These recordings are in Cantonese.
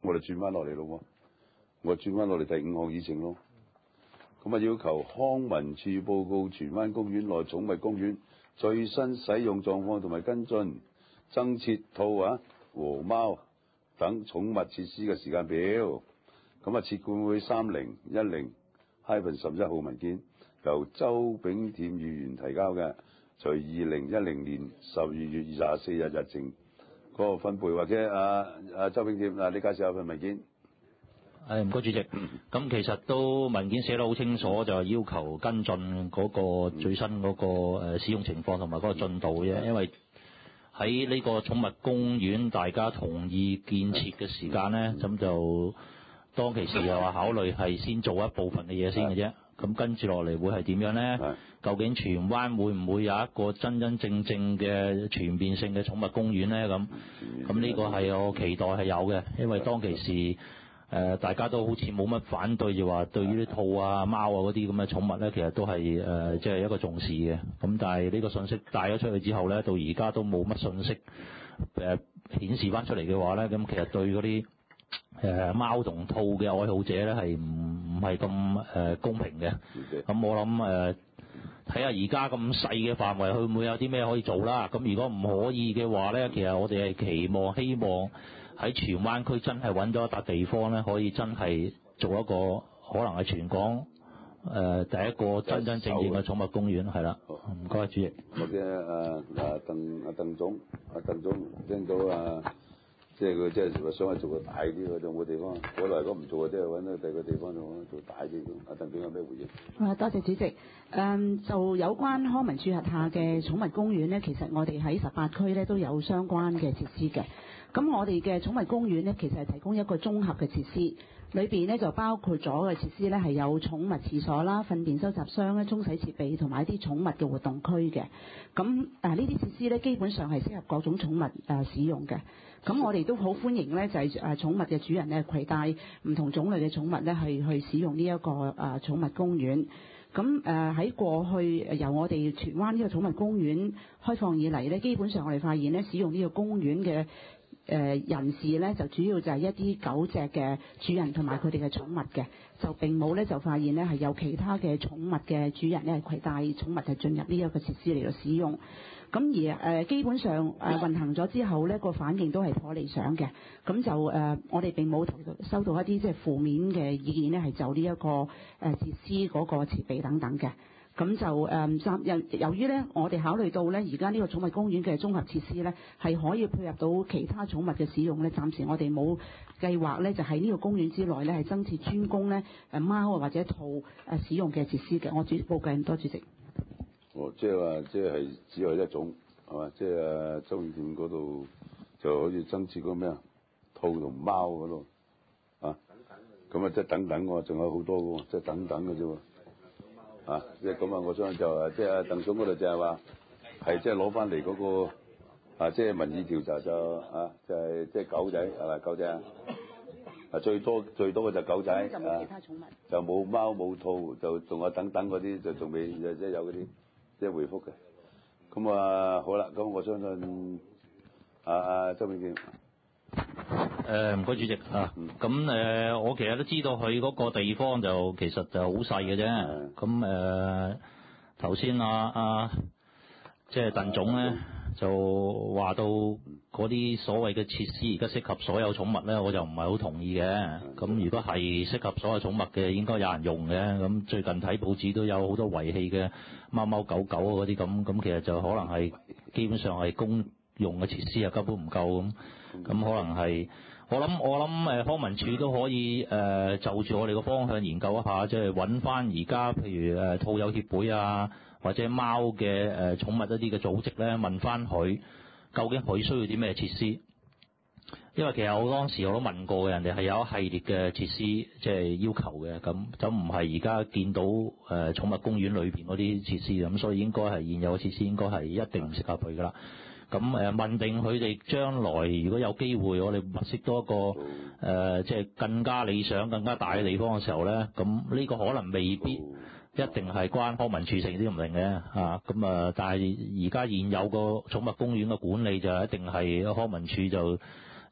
我哋轉翻落嚟咯喎，我轉翻落嚟第5項議程咯。咁啊，要求康文署報告荃灣公園內寵物公園最新使用狀況同埋跟進，增設兔和貓等寵物設施嘅時間表。咁啊，設管會3010-11號文件由周炳添議員提交嘅，隨2010年12月24日日程嗰個分配，或者周炳添你介紹下份文件。 唔該主席，咁其實都文件寫得好清楚，就係要求跟進嗰個最新嗰個使用情況同埋嗰個進度嘅，因為喺呢個寵物公園大家同意建設嘅時間呢，咁就當其時又話考慮係先做一部分嘅嘢先嘅啫，咁跟住落嚟會係點樣呢？究竟荃灣會唔會有一個真真正正嘅全面性嘅寵物公園呢？咁呢個係我期待係有嘅，因為當其時大家都好似冇乜反對，就話對於啲兔啊、貓啊嗰啲咁嘅寵物咧，其實都係即係一個重視嘅。咁但係呢個信息帶咗出去之後咧，到而家都冇乜信息顯示翻出嚟嘅話咧，咁其實對嗰啲貓同兔嘅愛好者咧係唔係咁公平嘅。咁我諗睇下而家咁細嘅範圍，會唔會有啲咩可以做啦？咁如果唔可以嘅話咧，其實我哋係希望喺荃灣區真係揾到一笪地方咧，可以真係做一個可能係全港第一個真真正正嘅寵物公園，係啦。唔該，主席。 或者鄧總聽到即係佢即係想去做個大啲嘅種嘅地方，本來如果唔做，即係揾到第二個地方做大啲。鄧總有咩回應？ 多謝主席。就有關康文署轄下嘅寵物公園呢，其實我哋喺18區呢都有相關嘅設施嘅。咁我哋嘅寵物公園呢，其實係提供一個綜合嘅設施，裏邊呢就包括咗嘅設施呢係有寵物廁所啦、糞便收集箱啦、沖洗設備同埋一啲寵物嘅活動區嘅。咁呢啲設施呢，基本上係適合各種寵物使用嘅。咁我哋都好歡迎呢，就係寵物嘅主人呢攜帶唔同種類嘅寵物呢去使用呢一個寵物公園。咁喺過去由我哋荃灣呢個寵物公園開放以嚟呢，基本上我哋發現呢，使用呢個公園嘅人士呢，就主要就係一啲狗隻嘅主人同埋佢哋嘅寵物嘅，就並冇呢，就發現呢係有其他嘅寵物嘅主人呢係攜帶寵物係進入呢一個設施嚟到使用。咁而基本上運行咗之後呢，個反應都係頗理想嘅。咁就我哋並冇收到一啲即係負面嘅意見呢，係就呢一個設施嗰個設備等等嘅。咁就由於呢，我哋考慮到呢，而家呢個寵物公園嘅綜合設施呢，係可以配合到其他寵物嘅使用呢。暫時我哋冇計劃呢，就喺呢個公園之內呢，係增設專供呢貓或者兔使用嘅設施嘅。我報計咁多，主席。 即係話，即係只有一種係嘛？即係周永健嗰度就好似增設嗰咩兔同貓嗰度咁即係等等喎，仲有好多喎，即係等等嘅啫喎。即係咁我想就即係鄧總嗰度就係話係即係攞翻嚟嗰個即係民意調查就就係即係狗仔係咪狗仔最多嘅就狗仔就冇其他寵物就冇貓冇兔，就仲有等等嗰啲就仲未即係有嗰啲即係回覆嘅。咁好啦，咁我相信周永健。 唔該主席咁我其實都知道佢嗰個地方就其實就好細嘅啫。咁頭先即係鄧總咧就話到嗰啲所謂嘅設施而家適合所有寵物咧，我就唔係好同意嘅。咁如果係適合所有寵物嘅，應該有人用嘅。咁最近睇報紙都有好多遺棄嘅貓貓狗狗嗰啲咁其實就可能係基本上係公用嘅設施根本唔夠咁可能係我諗康文署都可以就住我哋個方向研究一下，即係揾翻而家譬如兔友協會或者貓嘅寵物一啲嘅組織咧，問翻佢究竟佢需要啲咩設施？因為其實我當時我都問過嘅，人哋係有一系列嘅設施即係要求嘅，咁唔係而家見到寵物公園裏邊嗰啲設施咁，所以應該係現有嘅設施應該係一定唔適合佢噶啦。咁問定佢哋將來如果有機會，我哋物色多一個即係更加理想、更加大嘅地方嘅時候咧，咁呢個可能未必一定係關康文署成啲唔定嘅但係而家現有個寵物公園嘅管理就一定係康文署就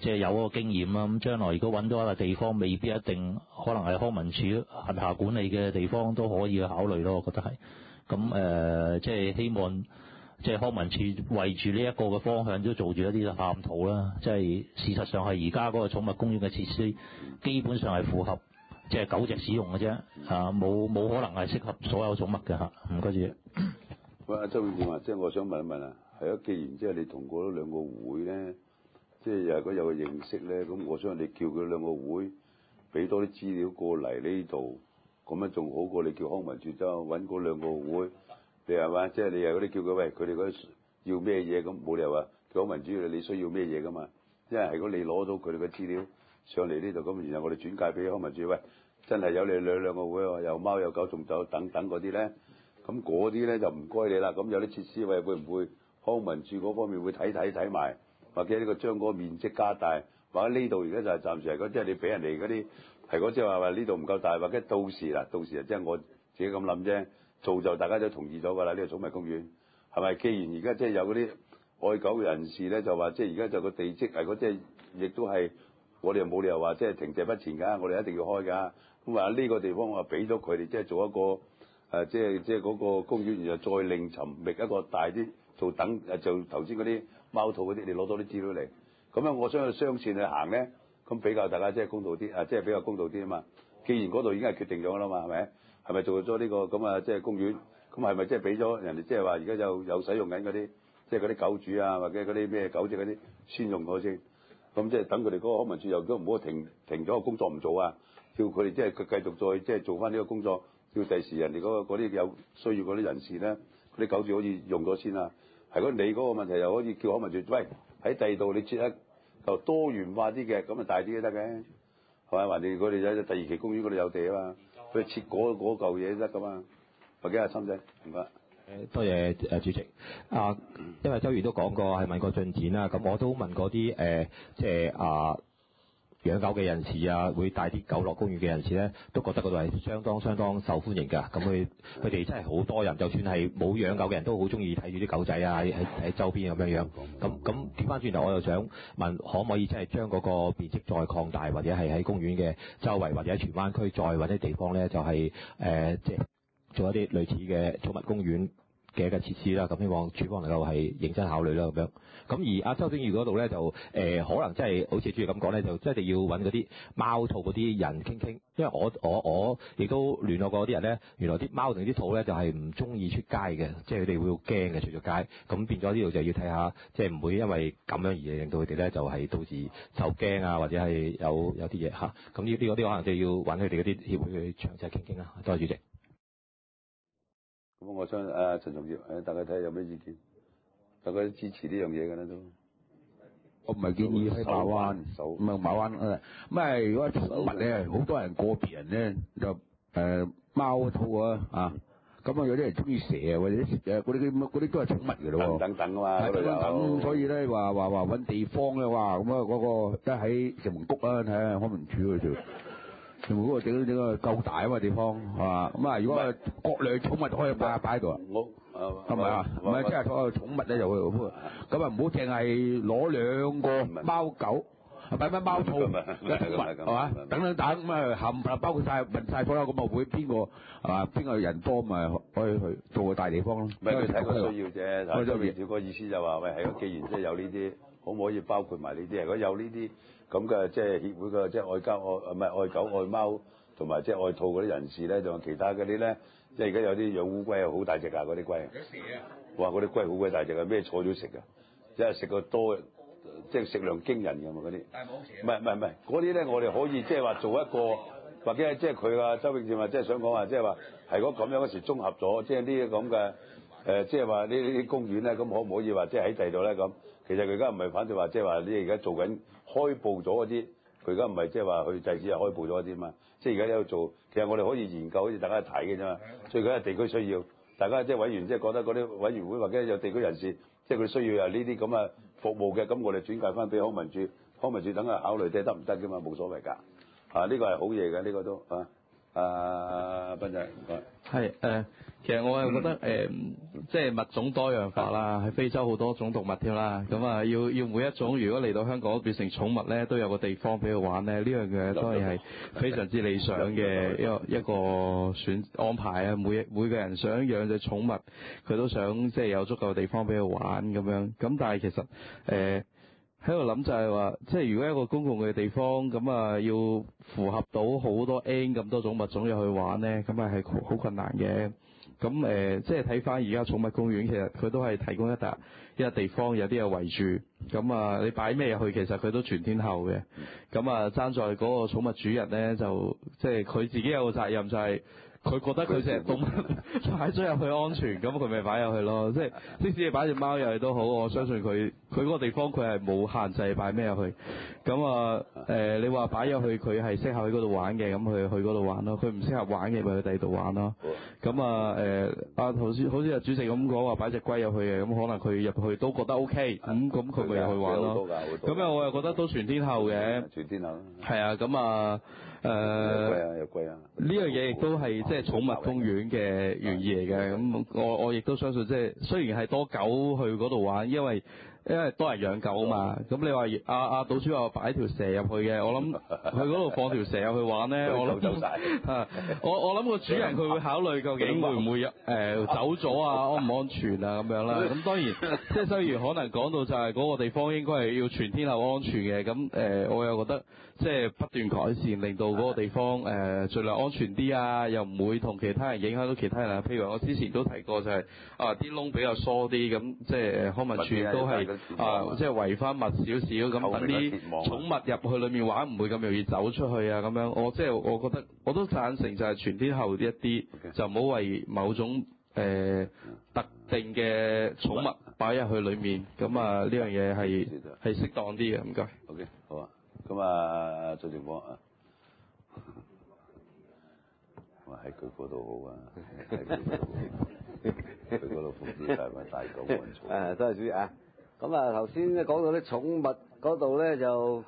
即係有嗰個經驗啦。咁將來如果揾到一個地方，未必一定可能係康文署轄下管理嘅地方都可以去考慮咯。我覺得係咁即係希望即係康文署為住呢一個嘅方向都做住一啲探討啦。即係事實上係而家嗰個寵物公園嘅設施基本上係符合即係狗隻使用嘅啫，冇可能係適合所有寵物嘅嚇。唔該主席。 喂，阿周永健話，即係我想問一問啊，係咯，既然即係你同嗰兩個會咧，即係如果有個認識咧，咁我想你叫佢兩個會俾多啲資料過嚟呢度，咁樣仲好過你叫康文署就揾嗰兩個會，你係嘛？即係你又嗰啲叫佢喂，佢哋嗰啲要咩嘢咁，冇理由話叫康文署你需要咩嘢噶嘛？因為係如果你攞到佢哋嘅資料上嚟呢度，咁然後我哋轉介俾康文署，喂，真係有你兩個會喎，有貓有狗仲有等等嗰啲咧。咁嗰啲咧就唔該你啦。咁有啲設施喂，會唔會康文署嗰方面會睇埋，或者呢個將嗰個面積加大，或者呢度而家就係暫時係嗰即係你俾人哋嗰啲係嗰即係話呢度唔夠大，或者到時啊即係我自己咁諗啫，做就大家都同意咗㗎啦。呢個寵物公園係咪？既然而家即係有嗰啲愛狗嘅人士咧，就話即係而家就個地積係嗰即係亦都係我哋又冇理由話即係停滯不前㗎，我哋一定要開㗎。咁話呢個地方我俾咗佢哋即係做一個。即係嗰個公園，然後再另尋覓一個大啲做等就頭先嗰啲貓兔嗰啲，你攞多啲資料嚟。咁樣我相信雙線去行咧，咁比較大家即係公道啲，即係比較公道啲啊嘛。既然嗰度已經係決定咗啦嘛，係咪？係咪做咗呢個咁啊？即係公園，咁係咪即係俾咗人哋即係話而家有使用緊嗰啲，即係嗰啲狗主啊，或者嗰啲咩狗隻嗰啲先用咗先。咁即係等佢哋嗰個康文署又都唔好停咗個工作唔做啊，叫佢哋即係佢繼續再即係做翻呢個工作。叫第時人哋嗰啲有需要嗰啲人士咧，嗰啲狗主可以用咗先啊。係如果你嗰個問題又可以叫康文署，喂喺第二度你設一就多元化啲嘅，咁啊大啲都得嘅，係咪？還掂佢哋有第二期公園嗰度有地啊嘛，佢設嗰嚿嘢得噶嘛。或者阿森仔，唔該。 多謝主席。因為周議員都講過係問過進展啦，咁我都問過啲即係養狗嘅人士啊，會帶啲狗落公園嘅人士咧，都覺得嗰度係相當受歡迎㗎。咁佢哋真係好多人，就算係冇養狗嘅人都好中意睇住啲狗仔啊，喺周邊咁樣。咁調翻轉頭，我又想問，可唔可以真係將嗰個面積再擴大，或者係喺公園嘅周圍，或者喺荃灣區再揾啲地方咧，就係即係做一啲類似嘅寵物公園嘅一個設施啦。咁希望署方能夠係認真考慮啦咁樣。咁而阿周鼎裕嗰度咧就可能真係好似主席咁講咧，就真係要揾嗰啲貓兔嗰啲人傾，因為我亦都聯絡過啲人咧，原來啲貓同啲兔咧就係唔中意出街嘅，即係佢哋會好驚嘅出咗街，咁變咗呢度就要睇下，即係唔會因為咁樣而令到佢哋咧就係到時受驚啊，或者係有啲嘢嚇。咁呢啲可能就要揾佢哋嗰啲協會去詳細傾啦。多謝主席。 咁我想陳仲業大家睇下有咩意見？大家都支持呢樣嘢㗎啦都。 我唔係建議喺馬灣，唔係馬灣咁啊！如果寵物咧，好多人個別人咧就貓兔啊咁啊有啲人中意蛇啊，或者嗰啲都係寵物㗎咯喎。 等啊嘛， 等，所以咧話揾地方咧，哇咁啊嗰個都喺城門谷啊，睇下康文署嗰度。城門谷整個夠大啊嘛地方係嘛？咁啊如果各類寵物可以擺喺度啊。係咪啊？唔係即係所有寵物咧就會咁啊唔好淨係攞兩個貓狗，擺乜貓兔嘅寵物係嘛？等咁啊冚唪唥包括晒問晒所有咁啊會邊個係嘛？邊個人多咪可以去做個大地方咯？ 唔係佢睇個需要啫。睇周明照個意思就話喂係咯，既然即係有呢啲，可唔可以包括埋呢啲？如果有呢啲咁嘅即係協會嘅即係愛狗愛貓同埋即係愛兔嗰啲人士咧，仲有其他嗰啲咧。即係而家有啲養烏龜啊，好大隻啊！嗰啲龜，有蛇啊！哇！嗰啲龜好鬼大隻啊，咩菜都食啊！即係食個多，即係食量驚人㗎嘛嗰啲。但係冇蛇。唔係，嗰啲咧我哋可以即係話做一個，或者即係佢啊周永健話即係想講話，即係話係如果咁樣嗰時綜合咗，即係呢啲咁嘅即係話呢啲公園咧，咁可唔可以話即係喺第二度咧咁？其實佢而家唔係反對話，即係話你而家做緊開佈咗嗰啲。佢而家唔係即係話去制止，係開佈咗啲嘛。即係而家喺度做，其實我哋可以研究，好似大家睇嘅啫嘛。最緊係地區需要，大家即係委員即係覺得嗰啲委員會或者有地區人士，即係佢需要有呢啲咁嘅服務嘅，咁我哋轉介翻俾康文署，康文署等佢考慮睇得唔得嘅嘛，冇所謂㗎。呢個係好嘢嘅，呢個都斌仔，唔該。 係其實我係覺得即係物種多樣化啦，喺非洲好多種動物添啦，咁啊要每一種如果嚟到香港變成寵物咧，都有個地方俾佢玩咧，呢樣嘢當然係非常之理想嘅一個選安排啊！每個人想養隻寵物，佢都想即係有足夠地方俾佢玩咁樣，咁但係其實喺度諗就係話，即係如果一個公共嘅地方咁啊，要符合到好多 N 咁多種物種入去玩咧，咁啊係好困難嘅。咁即係睇翻而家寵物公園，其實佢都係提供一笪地方，有啲嘢圍住。咁啊，你擺咩入去，其實佢都全天候嘅。咁啊，爭在嗰個寵物主人咧，就即係佢自己有個責任，就係佢覺得佢隻動物擺咗入去安全，咁佢咪擺入去咯。即係即使你擺隻貓入去都好，我相信佢嗰個地方佢係冇限制擺咩入去。咁啊你話擺入去佢係適合喺嗰度玩嘅，咁佢去嗰度玩咯。佢唔適合玩嘅，咪去第二度玩咯。咁啊頭先好似阿主席咁講話擺隻龜入去嘅，咁可能佢入去都覺得 OK，咁佢咪入去玩咯。咁我又覺得都全天候嘅。 全天候。 係啊，咁啊有龜啊。 呢樣嘢亦都係即係寵物公園嘅原意嚟嘅。咁我亦都相信，即係雖然係多狗去嗰度玩，因為多人養狗啊嘛。咁你話阿島主話擺條蛇入去嘅，我諗去嗰度放條蛇入去玩咧，我諗個主人佢會考慮究竟會唔會走咗啊，安唔安全啊咁樣啦。咁當然即係雖然可能講到就係嗰個地方應該係要全天候安全嘅，咁我又覺得即係不斷改善，令到嗰個地方盡量安全啲啊，又唔會同其他人影響到其他人啊。譬如我之前都提過就係啲窿比較疏啲，咁即係康文署都係即係圍翻密少少，咁等啲寵物入去裏面玩唔會咁容易走出去啊咁樣。我覺得我都贊成就係全天候一啲，就唔好為某種特定嘅寵物擺入去裏面。咁呢樣嘢係適當啲嘅。唔該。 OK， 好啊。咁做情況啊。哇！喺佢嗰度好啊，佢嗰度扶持大咪大狗運草。 多謝主席啊。咁頭先講到啲寵物嗰度咧，就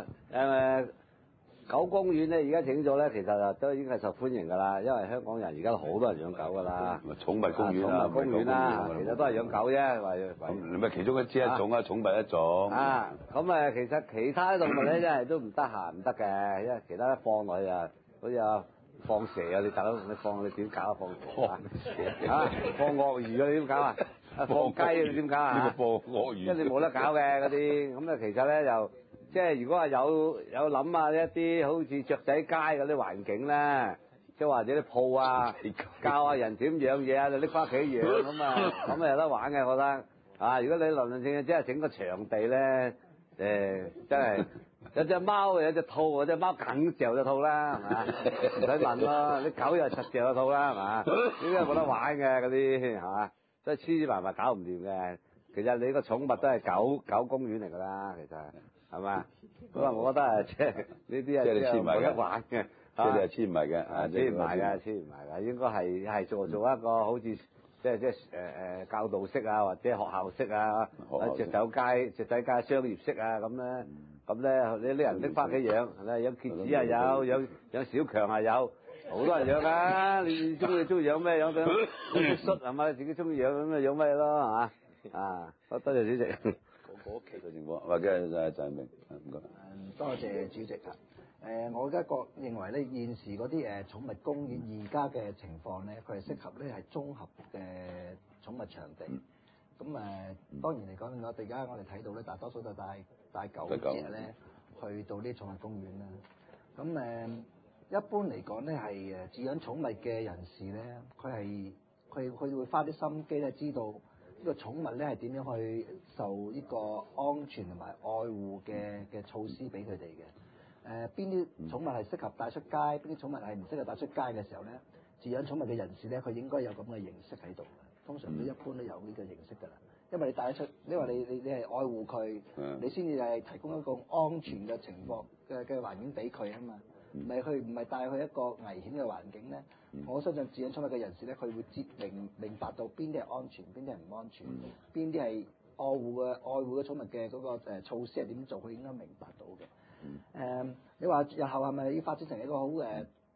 狗公園咧，而家整咗咧，其實都已經係受歡迎㗎啦，因為香港人而家好多人養狗㗎啦。 寵物公園啊， 寵物公園啦，其實都係養狗啫， 咁你咪其中一種啊，寵物一種。 咁其實其他動物咧，真係都唔得閒唔得嘅，因為其他放落去啊，好似放蛇啊，你大佬你點搞啊？放蛇放鱷魚啊，你點搞啊？放雞你點搞啊？ 呢個放鱷魚， 因為你冇得搞嘅嗰啲，咁其實咧就即係如果係有諗下一啲好似雀仔街嗰啲環境咧，即係或者啲鋪啊，教下人點養嘢啊，就拎翻屋企養咁有得玩嘅，我覺得如果你論性即係整個場地咧，真係有隻貓有隻兔，隻貓梗嚼隻兔啦，係嘛？唔使問咯，啲狗又實嚼隻兔啦，係嘛？呢啲冇得玩嘅嗰啲係嘛？所以黐埋搞唔掂嘅。其實你個寵物都係狗公園嚟㗎啦，其實係嘛？咁我覺得即係呢啲係冇得玩嘅， 即係黐埋嘅， 黐唔埋㗎，應該係做一個好似即係教導式啊，或者學校式啊，雀仔街商業式啊咁咧。咁咧，你啲人拎翻屋企養，養蠍子又有，養小強又有，好多人養㗎。你中意養咩養啲恤係嘛？你自己中意養咁咪養咩咯係嘛？多謝主席。 嗰屋企嘅情況，或者就係明，唔該。 多謝主席啊。我而家認為咧，現時嗰啲寵物公園而家嘅情況咧，佢係適合咧係綜合嘅寵物場地。咁當然嚟講，我哋睇到咧，大多數都帶狗隻咧去到啲寵物公園啦。咁一般嚟講咧，係飼養寵物嘅人士咧，佢會花啲心機咧，知道呢個寵物咧係點樣去受呢個安全同埋愛護嘅措施俾佢哋嘅。邊啲寵物係適合帶出街，邊啲寵物係唔適合帶出街嘅時候咧，飼養寵物嘅人士咧，佢應該有咁嘅認識喺度。通常都一般都有呢個認識㗎啦，因為你帶得出，因為你係愛護佢，你先至係提供一個安全嘅情況嘅環境俾佢啊嘛，唔係帶去一個危險嘅環境咧。我相信飼養寵物嘅人士咧，佢會明白到邊啲係安全，邊啲係唔安全，邊啲係愛護嘅寵物嘅嗰個措施係點做，佢應該明白到嘅。你話日後係咪要發展成一個好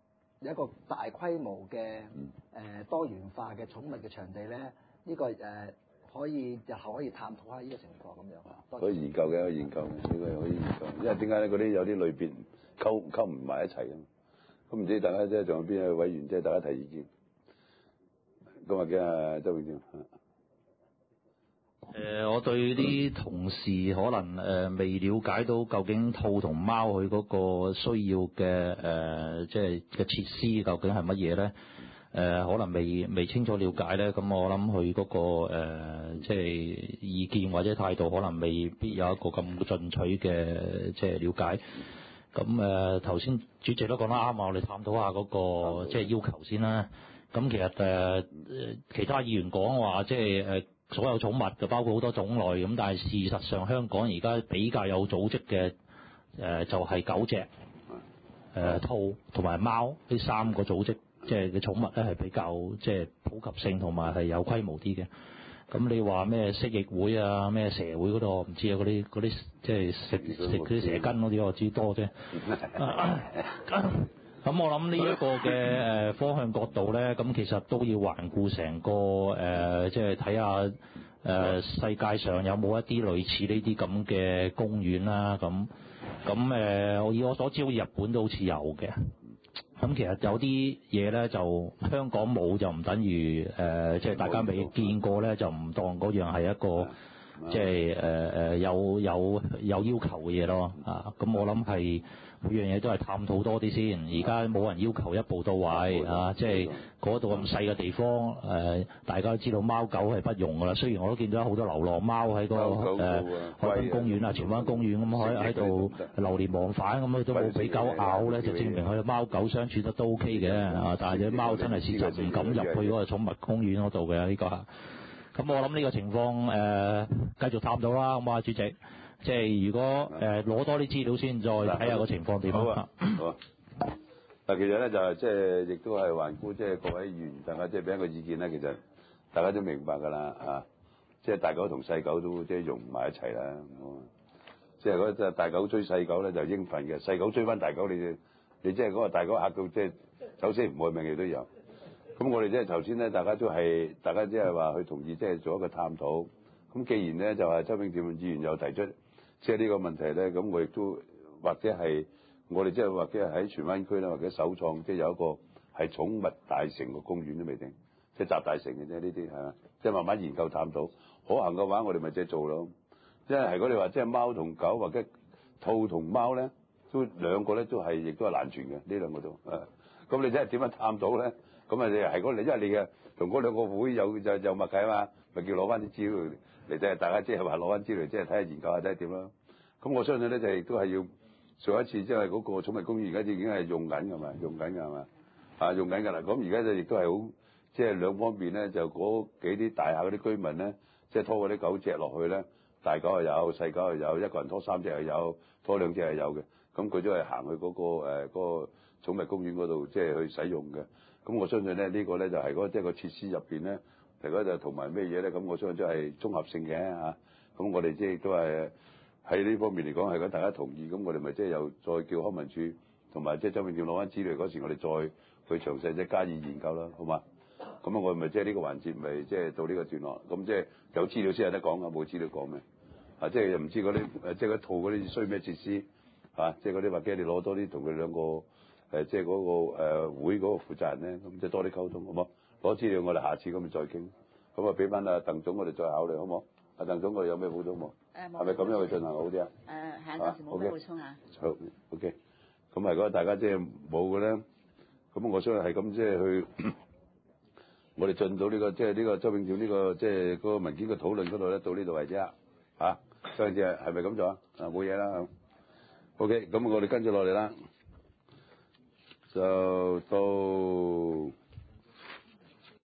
有一個大規模嘅多元化嘅寵物嘅場地咧，呢個可以日後可以探討下呢個情況咁樣。 可以研究嘅，可以研究嘅，呢個可以研究。因為點解咧？嗰啲有啲類別溝唔埋一齊嘅。咁唔知大家即係仲有邊位委員即係大家提意見？今日嘅周永健。 我對啲同事可能未了解到究竟兔同貓佢嗰個需要嘅即係嘅設施究竟係乜嘢咧？可能未清楚了解咧，咁我諗佢嗰個即係意見或者態度可能未必有一個咁進取嘅即係了解。咁頭先主席都講得啱啊，我哋探討下嗰個即係要求先啦。咁其實其他議員講話即係所有寵物就包括好多種類咁，但係事實上香港而家比較有組織嘅就係狗隻、兔同埋貓呢三個組織，即係嘅寵物咧係比較即係普及性同埋係有規模啲嘅。咁你話咩蜥蜴會啊、咩蛇會嗰度我唔知啊，嗰啲即係食嗰啲蛇羹嗰啲我知多啫。咁我諗呢一個嘅方向角度咧，咁其實都要環顧成個即係睇下世界上有冇一啲類似呢啲咁嘅公園啦。咁以我所知，好似日本都好似有嘅。咁其實有啲嘢咧就香港冇就唔等於即係大家未見過咧就唔當嗰樣係一個即係有要求嘅嘢咯。咁我諗係每樣嘢都係探討多啲先。而家冇人要求一步到位即係嗰度咁細嘅地方大家都知道貓狗係不容㗎啦。雖然我都見到好多流浪貓喺個海濱公園啊、荃灣公園咁喺度流連忘返咁，佢都冇俾狗咬咧，就證明佢貓狗相處得都 OK 嘅。但係隻貓真係事實唔敢入去嗰個寵物公園嗰度嘅呢個。咁我諗呢個情況繼續探討啦。咁主席。即係如果攞多啲資料先，再睇下個情況點。好啊， 好啊。嗱，其實咧就係即係亦都係環顧即係各位議員，大家即係俾一個意見咧。其實大家都明白㗎啦，即係大狗同細狗都即係融唔埋一齊啦。即係嗰隻大狗追細狗咧就應份嘅，細狗追翻大狗你即係嗰個大狗嚇到即係走死唔愛命嘅都有。咁我哋即係頭先咧，大家即係話去同意即係做一個探討。咁既然咧就係周永健議員又提出。即係呢個問題咧，咁我亦都或者係我哋即係或者係喺荃灣區咧，或者首創即係有一個係寵物大城嘅公園都未定，即係集大成嘅啫。呢啲係嘛，即係慢慢研究探討，可行嘅話我哋咪即係做咯。即係如果你話即係貓同狗或者兔同貓咧，都兩個咧都係亦都係難傳嘅，呢兩個都咁你真係點樣探討咧？咁你係因為你嘅同嗰兩個會有默契啊嘛，咪叫攞翻啲資料嚟即係大家即係話攞翻資料，即係睇下研究下睇下點啦。咁我相信咧就亦都係要上一次即係嗰個寵物公園而家已經係用緊㗎嘛，用緊㗎嘛，用緊㗎啦。咁而家就亦都係好即係兩方面咧，就嗰幾啲大廈嗰啲居民咧，即係拖嗰啲狗隻落去咧，大狗又有，細狗又有，一個人拖3隻又有，拖2隻係有嘅。咁佢都係行去嗰個寵物公園嗰度即係去使用嘅。咁我相信咧呢個咧就係嗰即係個設施入邊咧，大家就同埋咩嘢咧？咁我相信都係綜合性嘅嚇。咁我哋即係都係喺呢方面嚟講係，如果大家同意，咁我哋咪即係又再叫康文署同埋即係周永健攞翻資料嗰時，我哋再去詳細即係加以研究啦，好嘛？咁我咪即係呢個環節咪即係到呢個段落。咁即係有資料先有得講㗎，冇資料講咩？即係又唔知嗰啲即係嗰套嗰啲需咩設施即係嗰啲或者你攞多啲同佢兩個。即係嗰個會嗰個負責人咧，咁即係多啲溝通，好冇？攞資料我哋下次咁咪再傾，咁啊俾翻阿鄧總我哋再考慮，好冇？阿鄧總我哋有咩補充冇？係咪咁樣去進行好啲啊？ 係暫時冇咩補充啊。 好 OK，咁如果大家即係冇嘅咧，咁我相信係咁即係去，我哋進到呢個即係呢個周永健呢個即係嗰個文件嘅討論嗰度咧，到呢度為止啦。周永健係咪咁做啊？冇嘢啦。OK，咁我哋跟住落嚟啦。就到